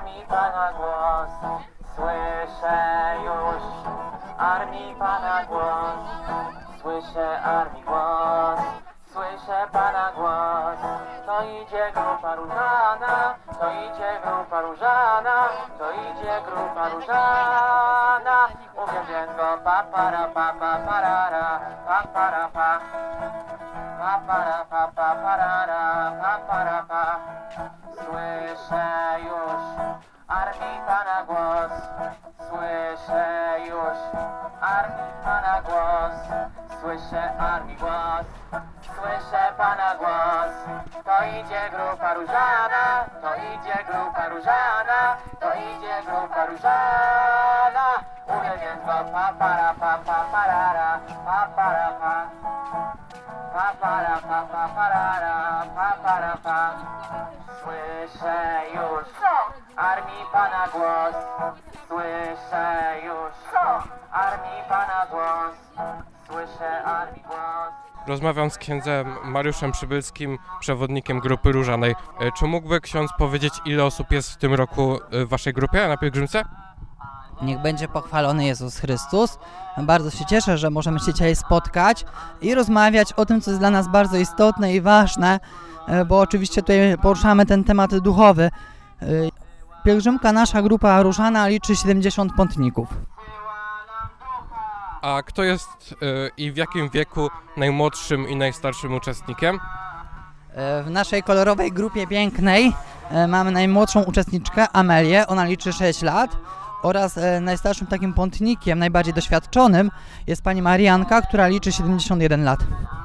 armii Pana głos, słyszę już armii Pana głos, słyszę armii głos, słyszę Pana głos. To idzie grupa różana, to idzie grupa różana, to idzie grupa różana. Uwielbiam go pa para pa pa parara, pa para pa, pa para pa pa parara, pa para pa. Słyszę już armii Pana głos, słyszę już armii Pana głos, słyszę armii głos, słyszę Pana głos. To idzie grupa różana, to idzie grupa różana, to idzie grupa różana. Uwielbiam go pa para pa pa parara, pa para pa, pa para pa pa parara, pa para pa. Słyszę już armii Pana głos, słyszę już armii Pana głos, słyszę armii głos. Rozmawiam z księdzem Mariuszem Przybylskim, przewodnikiem Grupy Różanej. Czy mógłby ksiądz powiedzieć, ile osób jest w tym roku w waszej grupie na pielgrzymce? Niech będzie pochwalony Jezus Chrystus. Bardzo się cieszę, że możemy się dzisiaj spotkać i rozmawiać o tym, co jest dla nas bardzo istotne i ważne, bo oczywiście tutaj poruszamy ten temat duchowy. Pielgrzymka nasza Grupa Różana liczy 70 pątników. A kto jest i w jakim wieku najmłodszym i najstarszym uczestnikiem? W naszej kolorowej grupie pięknej mamy najmłodszą uczestniczkę, Amelię, ona liczy 6 lat. Oraz najstarszym takim pątnikiem, najbardziej doświadczonym jest pani Marianka, która liczy 71 lat.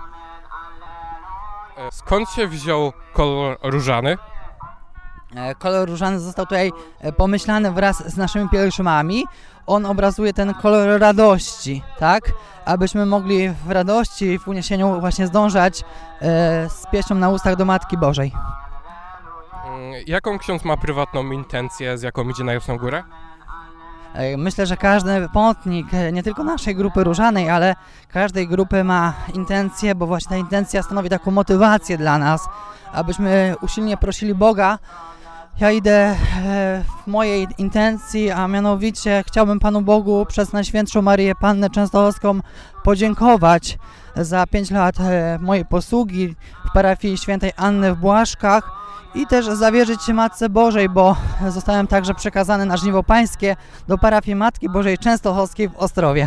Skąd się wziął kolor różany? Kolor różany został tutaj pomyślany wraz z naszymi pielgrzymami. On obrazuje ten kolor radości, tak? Abyśmy mogli w radości, w uniesieniu właśnie zdążać z pieśnią na ustach do Matki Bożej. Jaką ksiądz ma prywatną intencję, z jaką idzie na Jasną Górę? Myślę, że każdy pątnik, nie tylko naszej Grupy Różanej, ale każdej grupy ma intencję, bo właśnie ta intencja stanowi taką motywację dla nas, abyśmy usilnie prosili Boga. Ja idę w mojej intencji, a mianowicie chciałbym Panu Bogu przez Najświętszą Marię Pannę Częstochowską podziękować za 5 lat mojej posługi w parafii świętej Anny w Błaszkach i też zawierzyć się Matce Bożej, bo zostałem także przekazany na żniwo pańskie do parafii Matki Bożej Częstochowskiej w Ostrowie.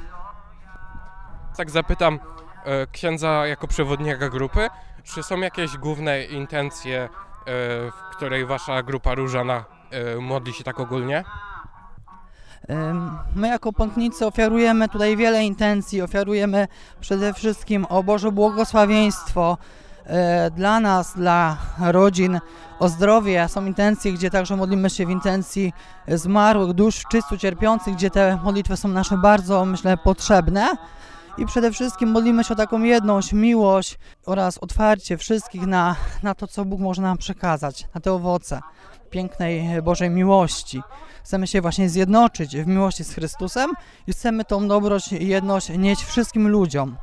Tak zapytam księdza jako przewodnika grupy, czy są jakieś główne intencje, w której wasza Grupa Różana modli się tak ogólnie? My jako pątnicy ofiarujemy tutaj wiele intencji, ofiarujemy przede wszystkim o Boże błogosławieństwo dla nas, dla rodzin, o zdrowie. Są intencje, gdzie także modlimy się w intencji zmarłych, dusz czysto cierpiących, gdzie te modlitwy są nasze bardzo, myślę, potrzebne. I przede wszystkim modlimy się o taką jedność, miłość oraz otwarcie wszystkich na to, co Bóg może nam przekazać, na te owoce pięknej Bożej miłości. Chcemy się właśnie zjednoczyć w miłości z Chrystusem i chcemy tą dobroć i jedność nieść wszystkim ludziom.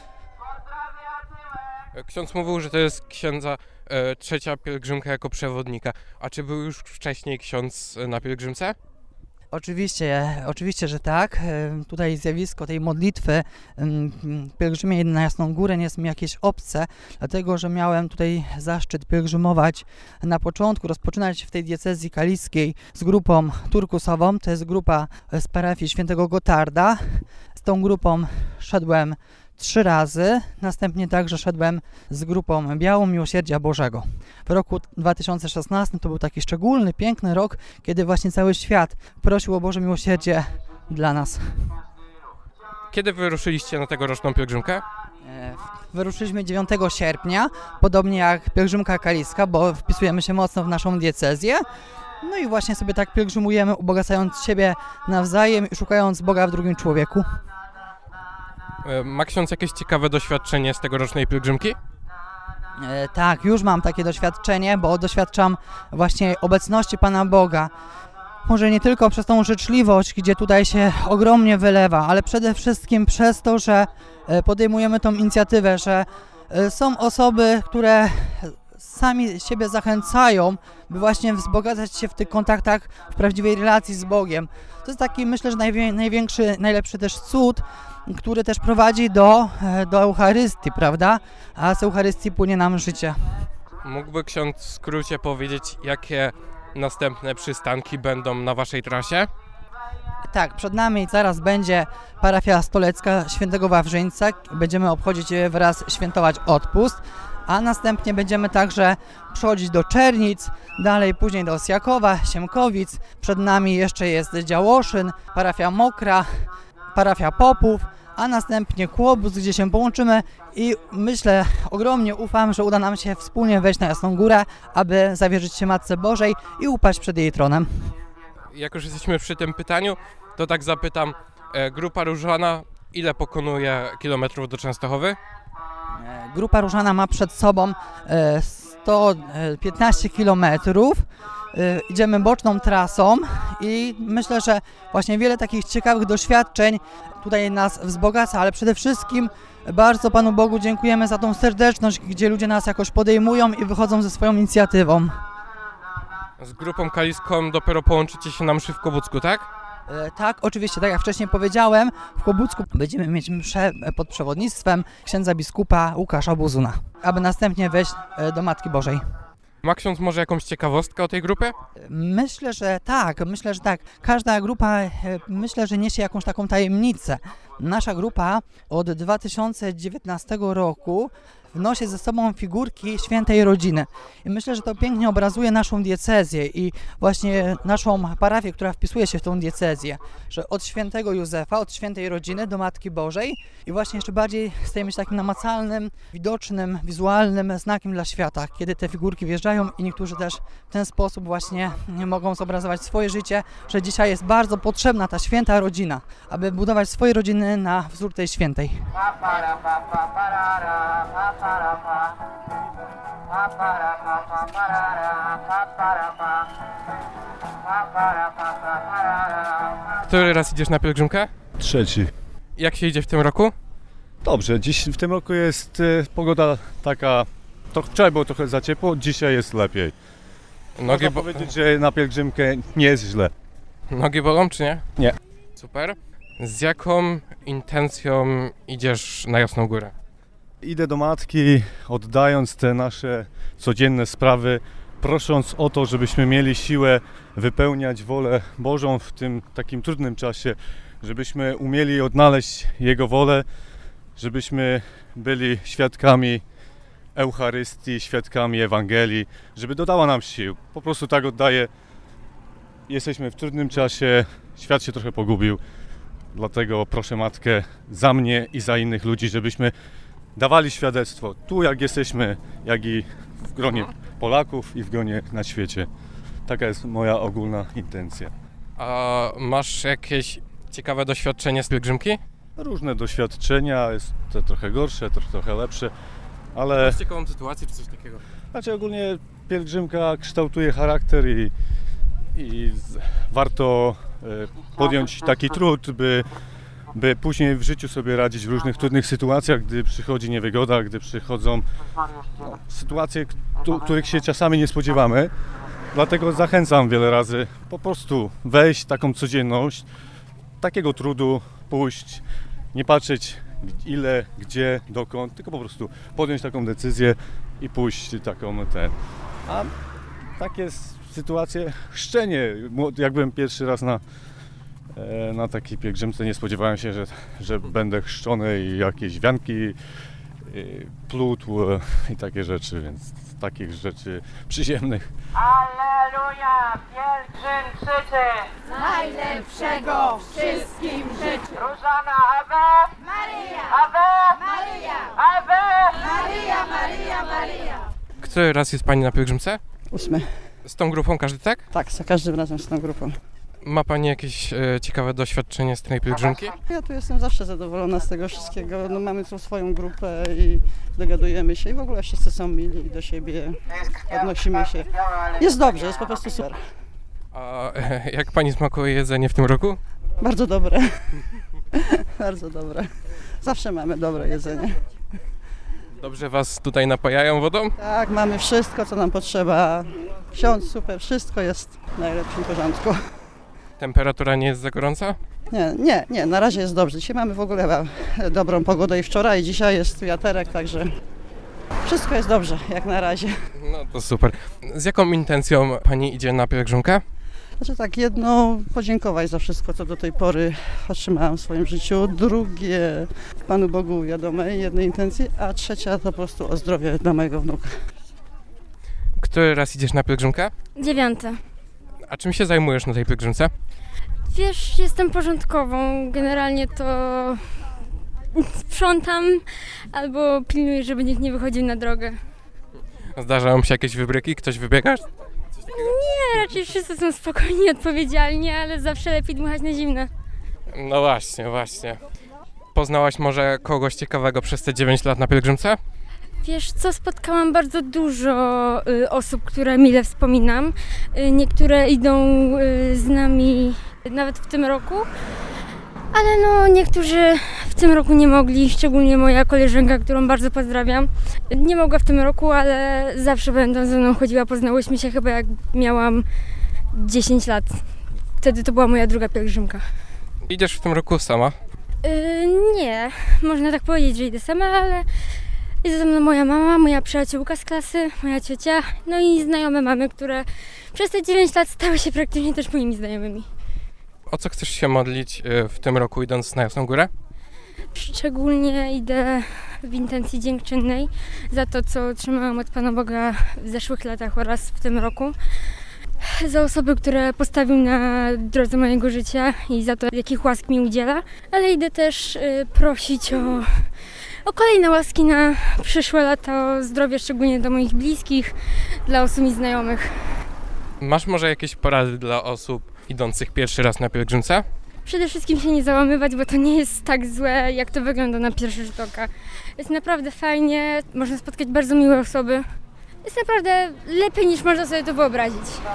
Ksiądz mówił, że to jest księdza trzecia pielgrzymka jako przewodnika. A czy był już wcześniej ksiądz na pielgrzymce? Oczywiście, że tak. Tutaj zjawisko tej modlitwy pielgrzymie na Jasną Górę nie jest mi jakieś obce, dlatego że miałem tutaj zaszczyt pielgrzymować na początku, rozpoczynać w tej diecezji kaliskiej z grupą turkusową. To jest grupa z parafii świętego Gotarda. Z tą grupą szedłem 3 razy, następnie także szedłem z grupą Białą Miłosierdzia Bożego. W roku 2016 to był taki szczególny, piękny rok, kiedy właśnie cały świat prosił o Boże miłosierdzie dla nas. Kiedy wyruszyliście na tegoroczną pielgrzymkę? Wyruszyliśmy 9 sierpnia, podobnie jak pielgrzymka kaliska, bo wpisujemy się mocno w naszą diecezję. No i właśnie sobie tak pielgrzymujemy, ubogacając siebie nawzajem i szukając Boga w drugim człowieku. Ma ksiądz jakieś ciekawe doświadczenie z tegorocznej pielgrzymki? Tak, już mam takie doświadczenie, bo doświadczam właśnie obecności Pana Boga. Może nie tylko przez tą życzliwość, gdzie tutaj się ogromnie wylewa, ale przede wszystkim przez to, że podejmujemy tą inicjatywę, że są osoby, które sami siebie zachęcają, by właśnie wzbogacać się w tych kontaktach, w prawdziwej relacji z Bogiem. To jest taki, myślę, że największy, najlepszy też cud, który też prowadzi do Eucharystii, prawda? A z Eucharystii płynie nam życie. Mógłby ksiądz w skrócie powiedzieć, jakie następne przystanki będą na waszej trasie? Tak, przed nami zaraz będzie parafia stolecka Świętego Wawrzyńca. Będziemy obchodzić wraz, świętować odpust, a następnie będziemy także przechodzić do Czernic, dalej później do Osjakowa, Siemkowic. Przed nami jeszcze jest Działoszyn, parafia Mokra, parafia Popów, a następnie Kłobuck, gdzie się połączymy i myślę, ogromnie ufam, że uda nam się wspólnie wejść na Jasną Górę, aby zawierzyć się Matce Bożej i upaść przed jej tronem. Jak już jesteśmy przy tym pytaniu, to tak zapytam, grupa Różana ile pokonuje kilometrów do Częstochowy? Grupa Różana ma przed sobą 115 km. Idziemy boczną trasą i myślę, że właśnie wiele takich ciekawych doświadczeń tutaj nas wzbogaca, ale przede wszystkim bardzo Panu Bogu dziękujemy za tą serdeczność, gdzie ludzie nas jakoś podejmują i wychodzą ze swoją inicjatywą. Z grupą kaliską dopiero połączycie się na mszy w Kłobucku, tak? Tak, oczywiście, tak jak wcześniej powiedziałem, w Kłobucku będziemy mieć mszę pod przewodnictwem księdza biskupa Łukasza Buzuna, aby następnie wejść do Matki Bożej. Ma ksiądz może jakąś ciekawostkę o tej grupie? Myślę, że tak. Każda grupa, myślę, że niesie jakąś taką tajemnicę. Nasza grupa od 2019 roku wnosi ze sobą figurki Świętej Rodziny. I myślę, że to pięknie obrazuje naszą diecezję i właśnie naszą parafię, która wpisuje się w tą diecezję, że od Świętego Józefa, od Świętej Rodziny do Matki Bożej i właśnie jeszcze bardziej stajemy się takim namacalnym, widocznym, wizualnym znakiem dla świata, kiedy te figurki wjeżdżają i niektórzy też w ten sposób właśnie mogą zobrazować swoje życie, że dzisiaj jest bardzo potrzebna ta święta rodzina, aby budować swoje rodziny na wzór tej świętej. Który raz idziesz na pielgrzymkę? Trzeci. Jak się idzie w tym roku? Dobrze, dziś w tym roku jest pogoda taka, wczoraj było trochę za ciepło, dzisiaj jest lepiej. Można powiedzieć, że na pielgrzymkę nie jest źle. Nogi bolą, czy nie? Nie. Super. Z jaką intencją idziesz na Jasną Górę? Idę do Matki, oddając te nasze codzienne sprawy, prosząc o to, żebyśmy mieli siłę wypełniać wolę Bożą w tym takim trudnym czasie, żebyśmy umieli odnaleźć Jego wolę, żebyśmy byli świadkami Eucharystii, świadkami Ewangelii, żeby dodała nam sił. Po prostu tak oddaję. Jesteśmy w trudnym czasie, świat się trochę pogubił, dlatego proszę Matkę za mnie i za innych ludzi, żebyśmy dawali świadectwo tu, jak jesteśmy, jak i w gronie Polaków i w gronie na świecie. Taka jest moja ogólna intencja. A masz jakieś ciekawe doświadczenie z pielgrzymki? Różne doświadczenia, jest to trochę gorsze, trochę lepsze, ale... Masz ciekawą sytuację czy coś takiego? Znaczy ogólnie pielgrzymka kształtuje charakter i warto podjąć taki trud, by później w życiu sobie radzić w różnych trudnych sytuacjach, gdy przychodzi niewygoda, gdy przychodzą sytuacje, których się czasami nie spodziewamy. Dlatego zachęcam wiele razy po prostu wejść w taką codzienność, takiego trudu pójść, nie patrzeć ile, gdzie, dokąd, tylko po prostu podjąć taką decyzję i pójść taką A takie sytuacje, chrzczenie, jak byłem pierwszy raz na takiej pielgrzymce, nie spodziewałem się, że będę chrzczony i jakieś wianki, plótł i takie rzeczy, więc takich rzeczy przyziemnych. Alleluja! Pielgrzym krzyczy! Najlepszego wszystkim życzę. Różana, Awe! Maryja! Awe! Maryja! Awe! Maryja, Maryja, Maryja! Który raz jest Pani na pielgrzymce? 8. Z tą grupą każdy, tak? Tak, za każdym razem z tą grupą. Ma Pani jakieś ciekawe doświadczenie z tej pielgrzymki? Ja tu jestem zawsze zadowolona z tego wszystkiego. No, mamy tu swoją grupę i dogadujemy się i w ogóle wszyscy są mili do siebie, odnosimy się. Jest dobrze, jest po prostu super. A jak Pani smakuje jedzenie w tym roku? Bardzo dobre. Bardzo dobre. Zawsze mamy dobre jedzenie. Dobrze was tutaj napajają wodą? Tak, mamy wszystko, co nam potrzeba. Ksiądz, super, wszystko jest w najlepszym porządku. Temperatura nie jest za gorąca? Nie, na razie jest dobrze. Dzisiaj mamy w ogóle dobrą pogodę i wczoraj, i dzisiaj jest wiaterek, także wszystko jest dobrze, jak na razie. No to super. Z jaką intencją pani idzie na pielgrzymkę? Znaczy tak, jedno, podziękować za wszystko, co do tej pory otrzymałam w swoim życiu. Drugie, Panu Bogu wiadomej jednej intencji, a trzecia to po prostu o zdrowie dla mojego wnuka. Który raz idziesz na pielgrzymkę? 9. A czym się zajmujesz na tej pielgrzymce? Wiesz, jestem porządkową. Generalnie to sprzątam albo pilnuję, żeby nikt nie wychodził na drogę. Zdarzają się jakieś wybryki? Ktoś wybiega? Nie, raczej wszyscy są spokojni, odpowiedzialni, ale zawsze lepiej dmuchać na zimne. No właśnie. Poznałaś może kogoś ciekawego przez te 9 lat na pielgrzymce? Wiesz co, spotkałam bardzo dużo osób, które mile wspominam. Niektóre idą z nami nawet w tym roku, ale no niektórzy w tym roku nie mogli, szczególnie moja koleżanka, którą bardzo pozdrawiam. Nie mogła w tym roku, ale zawsze będą ze mną chodziła, poznałyśmy się chyba jak miałam 10 lat. Wtedy to była moja druga pielgrzymka. Idziesz w tym roku sama? Nie, można tak powiedzieć, że idę sama, ale jest ze mną moja mama, moja przyjaciółka z klasy, moja ciocia, no i znajome mamy, które przez te 9 lat stały się praktycznie też moimi znajomymi. O co chcesz się modlić w tym roku, idąc na Jasną Górę? Szczególnie idę w intencji dziękczynnej za to, co otrzymałam od Pana Boga w zeszłych latach oraz w tym roku. Za osoby, które postawił na drodze mojego życia i za to, jakich łask mi udziela. Ale idę też prosić o kolejne łaski na przyszłe lata, o zdrowie szczególnie dla moich bliskich, dla osób mi znajomych. Masz może jakieś porady dla osób idących pierwszy raz na pielgrzymce? Przede wszystkim się nie załamywać, bo to nie jest tak złe, jak to wygląda na pierwszy rzut oka. Jest naprawdę fajnie, można spotkać bardzo miłe osoby. Jest naprawdę lepiej, niż można sobie to wyobrazić.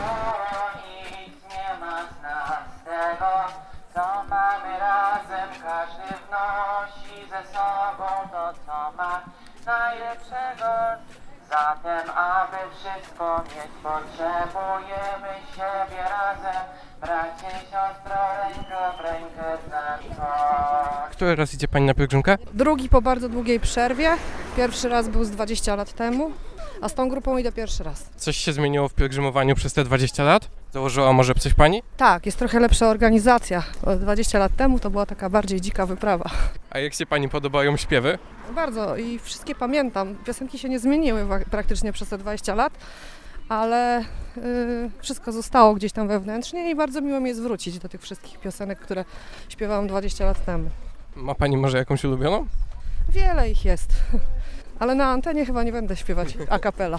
Nic nie ma z nas tego, co mamy razem. Każdy wnosi ze sobą to, co ma najlepszego. Zatem, aby wszystko mieć, potrzebujemy siebie razem. Bracie, siostro, ręka w rękę z nami chodź. Który raz idzie pani na pielgrzymkę? Drugi po bardzo długiej przerwie. Pierwszy raz był z 20 lat temu, a z tą grupą idę pierwszy raz. Coś się zmieniło w pielgrzymowaniu przez te 20 lat? Założyła może coś pani? Tak, jest trochę lepsza organizacja. 20 lat temu to była taka bardziej dzika wyprawa. A jak się pani podobają śpiewy? Bardzo i wszystkie pamiętam. Piosenki się nie zmieniły praktycznie przez te 20 lat, ale wszystko zostało gdzieś tam wewnętrznie i bardzo miło mi jest wrócić do tych wszystkich piosenek, które śpiewałam 20 lat temu. Ma pani może jakąś ulubioną? Wiele ich jest, ale na antenie chyba nie będę śpiewać a cappella.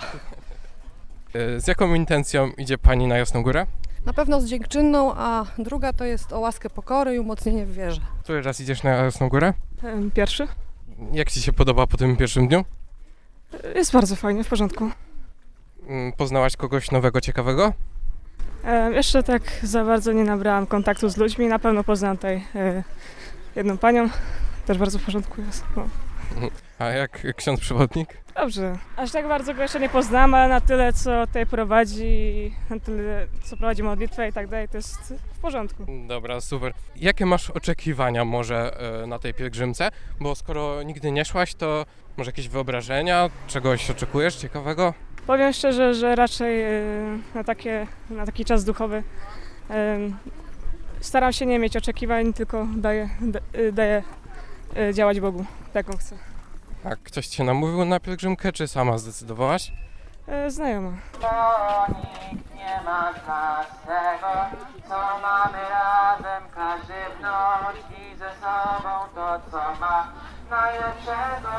Z jaką intencją idzie pani na Jasną Górę? Na pewno z dziękczynną, a druga to jest o łaskę pokory i umocnienie w wierze. Który raz idziesz na Jasną Górę? Pierwszy. Jak ci się podoba po tym pierwszym dniu? Jest bardzo fajnie, w porządku. Poznałaś kogoś nowego, ciekawego? Jeszcze tak za bardzo nie nabrałam kontaktu z ludźmi. Na pewno poznałam tutaj jedną panią. Też bardzo w porządku jest. No. A jak ksiądz przewodnik? Dobrze. Aż tak bardzo go jeszcze nie poznałam, ale na tyle, co tutaj prowadzi, na tyle, co prowadzi modlitwę i tak dalej, to jest w porządku. Dobra, super. Jakie masz oczekiwania może na tej pielgrzymce? Bo skoro nigdy nie szłaś, to może jakieś wyobrażenia? Czegoś oczekujesz ciekawego? Powiem szczerze, że raczej na taki czas duchowy staram się nie mieć oczekiwań, tylko daję działać Bogu, tak jak chcę. A ktoś cię namówił na pielgrzymkę, czy sama zdecydowałaś? Znajoma. Bo nikt nie ma z nas tego, co mamy razem. Każdy wnosi ze sobą to, co ma najlepszego,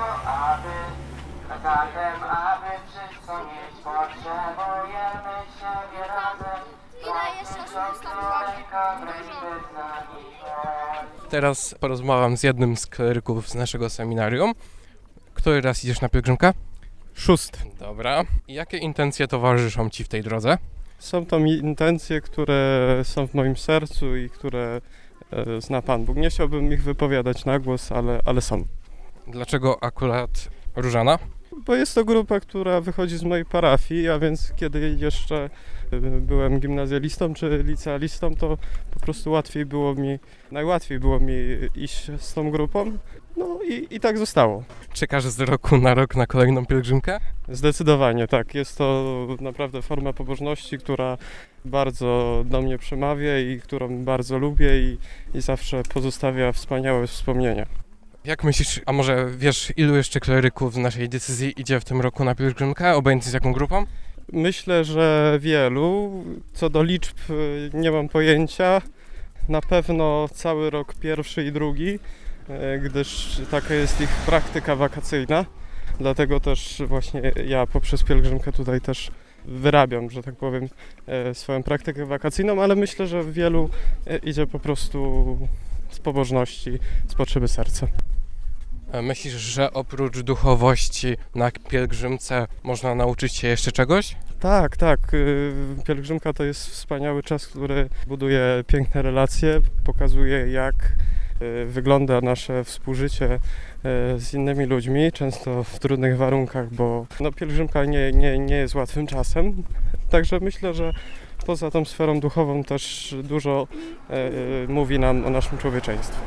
zatem, aby wszystko mieć, potrzebujemy siebie razem. Ręka w rękę z nami chodź. Teraz porozmawiam z jednym z kleryków z naszego seminarium. Który raz idziesz na pielgrzymkę? 6. Dobra. I jakie intencje towarzyszą ci w tej drodze? Są to intencje, które są w moim sercu i które zna Pan Bóg. Nie chciałbym ich wypowiadać na głos, ale są. Dlaczego akurat Różana? Bo jest to grupa, która wychodzi z mojej parafii, a więc kiedy jeszcze byłem gimnazjalistą czy licealistą, to po prostu najłatwiej było mi iść z tą grupą. No i tak zostało. Czekasz z roku na rok na kolejną pielgrzymkę? Zdecydowanie tak. Jest to naprawdę forma pobożności, która bardzo do mnie przemawia i którą bardzo lubię i zawsze pozostawia wspaniałe wspomnienia. Jak myślisz, a może wiesz, ilu jeszcze kleryków z naszej decyzji idzie w tym roku na pielgrzymkę, obojętnie z jaką grupą? Myślę, że wielu. Co do liczb nie mam pojęcia. Na pewno cały rok pierwszy i drugi, gdyż taka jest ich praktyka wakacyjna. Dlatego też właśnie ja poprzez pielgrzymkę tutaj też wyrabiam, że tak powiem, swoją praktykę wakacyjną, ale myślę, że wielu idzie po prostu z pobożności, z potrzeby serca. Myślisz, że oprócz duchowości na pielgrzymce można nauczyć się jeszcze czegoś? Tak. Pielgrzymka to jest wspaniały czas, który buduje piękne relacje, pokazuje jak wygląda nasze współżycie z innymi ludźmi, często w trudnych warunkach, bo pielgrzymka nie jest łatwym czasem. Także myślę, że poza tą sferą duchową też dużo mówi nam o naszym człowieczeństwie.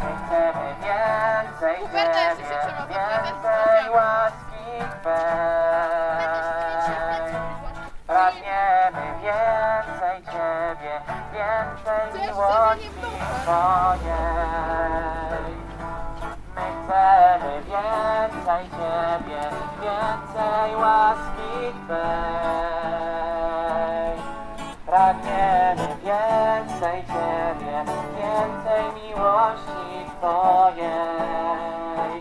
Więcej łaski Twej. Pragniemy więcej Ciebie, więcej miłości Twojej. My chcemy więcej Ciebie, więcej łaski Twej. Pragniemy więcej Ciebie, więcej miłości Twojej.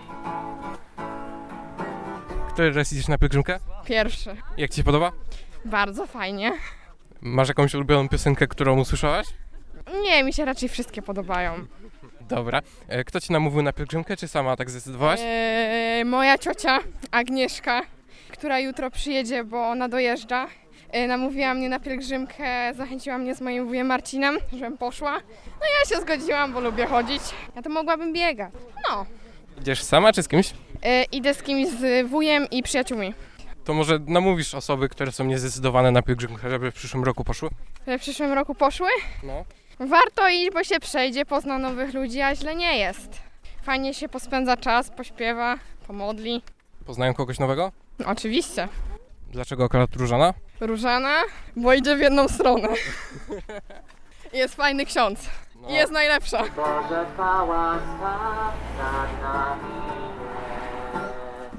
Który raz idziesz na pielgrzymkę? Pierwszy. Jak Ci się podoba? Bardzo fajnie. Masz jakąś ulubioną piosenkę, którą usłyszałaś? Nie, mi się raczej wszystkie podobają. Dobra. Kto Ci namówił na pielgrzymkę, czy sama tak zdecydowałaś? Moja ciocia Agnieszka, która jutro przyjedzie, bo ona dojeżdża. Namówiła mnie na pielgrzymkę, zachęciła mnie z moim wujem Marcinem, żebym poszła. No ja się zgodziłam, bo lubię chodzić. Ja to mogłabym biegać. No. Idziesz sama, czy z kimś? Idę z kimś, z wujem i przyjaciółmi. To może namówisz osoby, które są niezdecydowane na pielgrzymkę, żeby w przyszłym roku poszły? Żeby w przyszłym roku poszły? No. Warto iść, bo się przejdzie, pozna nowych ludzi, a źle nie jest. Fajnie się pospędza czas, pośpiewa, pomodli. Poznają kogoś nowego? Oczywiście. Dlaczego akurat Różana? Różana, bo idzie w jedną stronę. Jest fajny ksiądz. No. I jest najlepsza. Boże, ta łaska nad nami jest.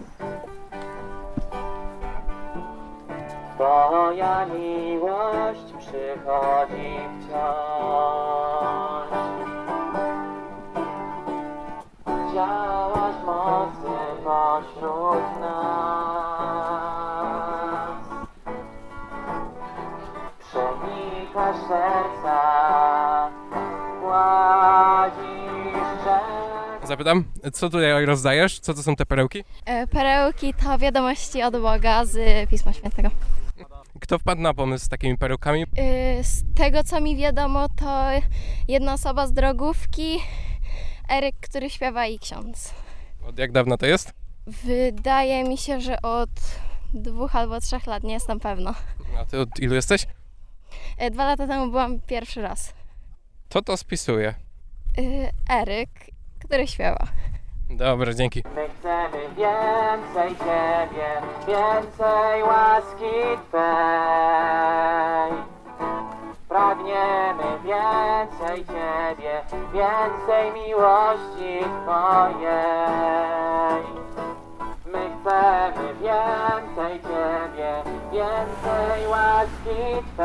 Twoja miłość przychodzi wciąż. Działasz mocny pośród nas. Przenikasz serca, gładzisz rzek. Zapytam, co tutaj rozdajesz? Co to są te perełki? Perełki to wiadomości od Boga z Pisma Świętego. Kto wpadł na pomysł z takimi perełkami? Z tego co mi wiadomo, to jedna osoba z drogówki, Eryk, który śpiewa, i ksiądz. Od jak dawna to jest? Wydaje mi się, że od 2 albo 3 lat, nie jestem pewna. A ty od ilu jesteś? 2 lata temu byłam pierwszy raz. To spisuje. Eryk, który śpiewa. Dobra, dzięki. My chcemy więcej Ciebie, więcej łaski Twej. Pragniemy więcej Ciebie, więcej miłości Twojej. My chcemy więcej Ciebie, więcej łaski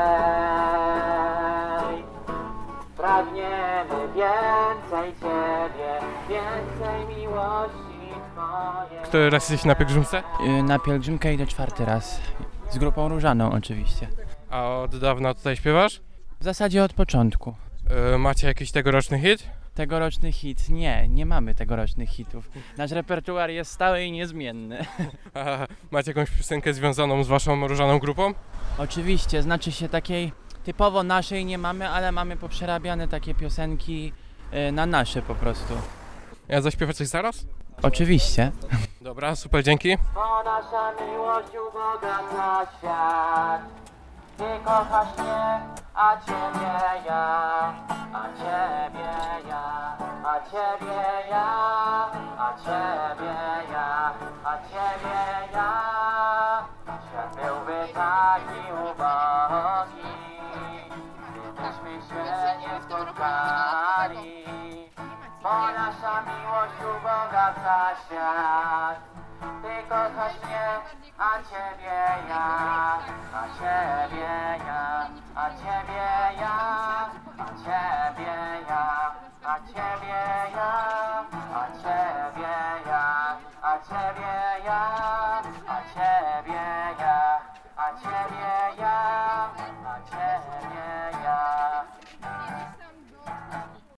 Twej. Pragniemy więcej Ciebie, więcej miłości Twojej. Który raz jesteś na pielgrzymce? Na pielgrzymkę idę 4. raz. Z grupą Różaną oczywiście. A od dawna tutaj śpiewasz? W zasadzie od początku. Macie jakiś tegoroczny hit? Tegoroczny hit? Nie mamy tegorocznych hitów. Nasz repertuar jest stały i niezmienny. A macie jakąś piosenkę związaną z waszą różaną grupą? Oczywiście, znaczy się takiej typowo naszej nie mamy, ale mamy poprzerabiane takie piosenki na nasze po prostu. Ja zaśpiewać coś zaraz? Oczywiście. Dobra, super, dzięki. Ponad nasza miłość ubogaca świat. Ty kochasz mnie, a ciebie ja, a ciebie ja, a ciebie ja, a ciebie ja, a ciebie ja. Świat byłby taki ubogi, gdybyśmy się nie spotkali, bo nasza miłość ubogaca świat. Ty kochasz mnie, a ciebie ja, a ciebie ja, a ciebie ja, a ciebie ja, a ciebie ja.